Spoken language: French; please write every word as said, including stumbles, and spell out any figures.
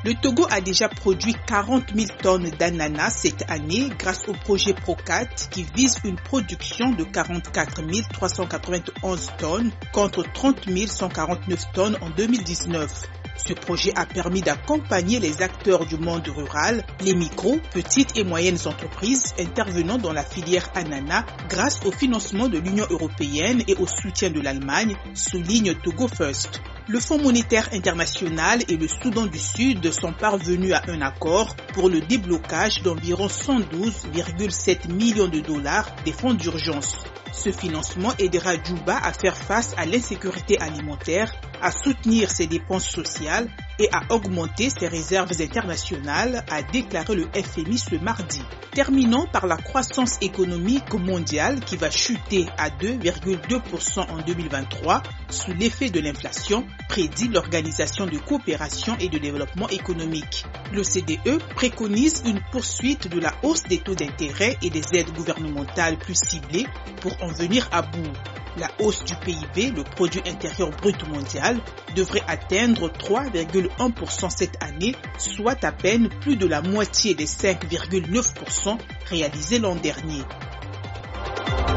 Le Togo a déjà produit quarante mille tonnes d'ananas cette année grâce au projet PROCAT qui vise une production de quarante-quatre mille trois cent quatre-vingt-onze tonnes contre trente mille cent quarante-neuf tonnes en deux mille dix-neuf. Ce projet a permis d'accompagner les acteurs du monde rural, les micro, petites et moyennes entreprises intervenant dans la filière ananas grâce au financement de l'Union européenne et au soutien de l'Allemagne, souligne Togo First. Le Fonds monétaire international et le Soudan du Sud sont parvenus à un accord pour le déblocage d'environ cent douze virgule sept millions de dollars des fonds d'urgence. Ce financement aidera Djouba à faire face à l'insécurité alimentaire, à soutenir ses dépenses sociales et à augmenter ses réserves internationales, a déclaré le F M I ce mardi. Terminons par la croissance économique mondiale qui va chuter à deux virgule deux pour cent en deux mille vingt-trois sous l'effet de l'inflation, prédit l'Organisation de coopération et de développement économique. L'O C D E préconise une poursuite de la hausse des taux d'intérêt et des aides gouvernementales plus ciblées pour en venir à bout. La hausse du P I B, le produit intérieur brut mondial, devrait atteindre trois virgule un pour cent cette année, soit à peine plus de la moitié des cinq virgule neuf pour cent réalisés l'an dernier.